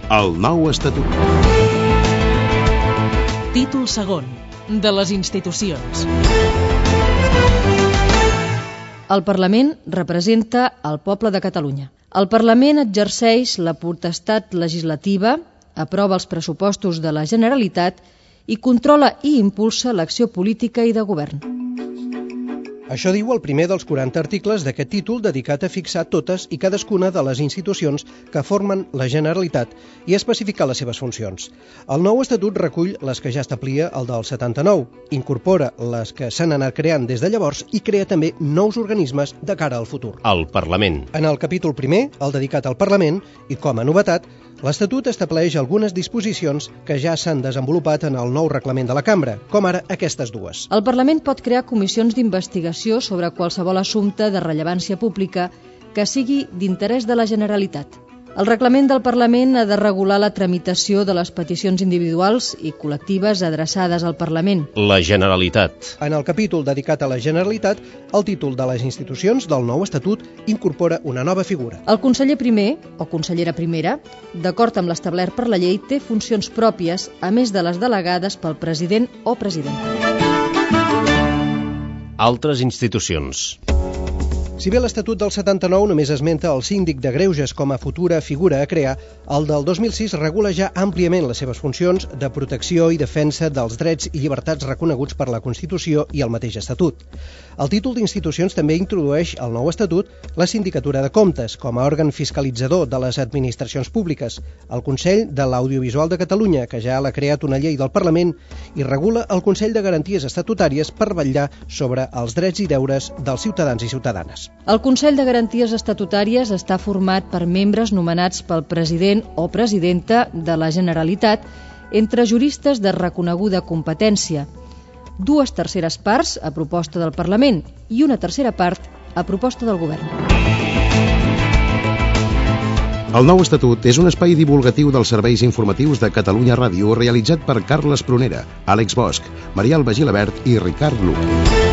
El nou estatut. Títol segon. De les institucions. El Parlament representa el poble de Catalunya. El Parlament exerceix la potestat legislativa, aprova els pressupostos de la Generalitat i controla i impulsa l'acció política i de govern. Això diu el primer dels 40 articles d'aquest títol dedicat a fixar totes i cadascuna de les institucions que formen la Generalitat i a especificar les seves funcions. El nou estatut recull les que ja establia el del 79, incorpora les que s'han anat creant des de llavors i crea també nous organismes de cara al futur. El Parlament. En el capítol primer, el dedicat al Parlament, i com a novetat, l'Estatut estableix algunes disposicions que ja s'han desenvolupat en el nou reglament de la Cambra, com ara aquestes dues. El Parlament pot crear comissions d'investigació sobre qualsevol assumpte de rellevància pública que sigui d'interès de la Generalitat. El reglament del Parlament ha de regular la tramitació de les peticions individuals i col·lectives adreçades al Parlament. La Generalitat. En el capítol dedicat a la Generalitat, el títol de les institucions del nou estatut incorpora una nova figura. El conseller primer, o consellera primera, d'acord amb l'establert per la llei, té funcions pròpies, a més de les delegades pel president o presidenta. Altres institucions. Si bé l'Estatut del 79 només esmenta el síndic de Greuges com a futura figura a crear, el del 2006 regula ja àmpliament les seves funcions de protecció i defensa dels drets i llibertats reconeguts per la Constitució i el mateix Estatut. El títol d'institucions també introdueix al nou Estatut la Sindicatura de Comptes com a òrgan fiscalitzador de les administracions públiques, el Consell de l'Audiovisual de Catalunya, que ja l'ha creat una llei del Parlament, i regula el Consell de Garanties Estatutàries per vetllar sobre els drets i deures dels ciutadans i ciutadanes. El Consell de Garanties Estatutàries està format per membres nomenats pel president o presidenta de la Generalitat entre juristes de reconeguda competència, 2/3 parts a proposta del Parlament i 1/3 part a proposta del Govern. El nou estatut és un espai divulgatiu dels serveis informatius de Catalunya Ràdio realitzat per Carles Prunera, Àlex Bosch, Maria Alba Gilabert i Ricard Luc.